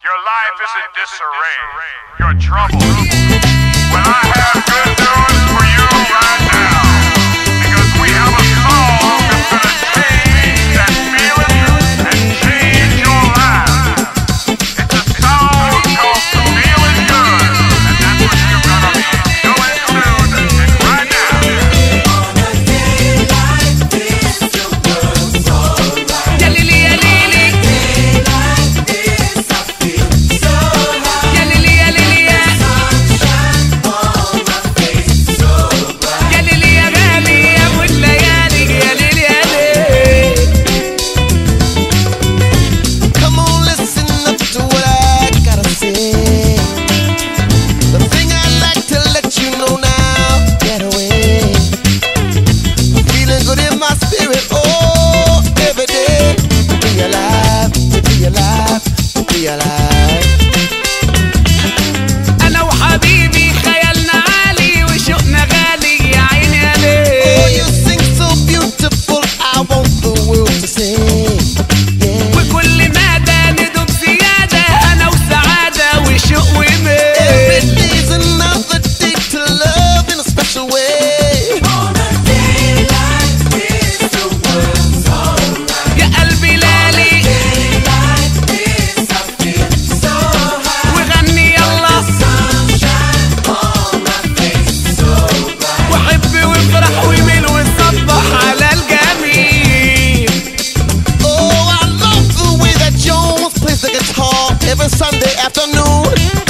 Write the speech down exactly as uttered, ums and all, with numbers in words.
Your life is in disarray. You're troubled. Well, I have good news for you right now. Because we have a song that's gonna change that feeling and change your life. It's a song called Feeling Good. And that's what you're gonna be going through right now. On a day like this, the world's alright. Ya Lili, ya Lili. On a day like this, I feel so high. Ya Lili, ya Lili, ya. Sunshine on my face, so bright. Ya Lili, ya غالي يا ابو الليالي. يا ليلي يا ليل. Come on, listen up to what I gotta say. The thing I'd like to let you know now, get away. I'm feeling good in my spirit, oh, every day. To be alive, to be alive, to be alive. انا وحبيبي خيالنا عالي وشوقنا غالي. يا عيني يا Oh, ليل. you sing so beautiful, I want the world to sing. Yeah. وكل مدى ندوب زيادة. انا وسعادة وشوق Every وميل. day's another day to love in a special way. On a day like this, the world's alright. يا قلبي لالي. Day like this, I feel so high. وغني يلا. Sunshine on my face, so bright. وحب وافرح وميل وصبح على الجميل. Oh, I love the way that Jones plays the guitar every Sunday afternoon.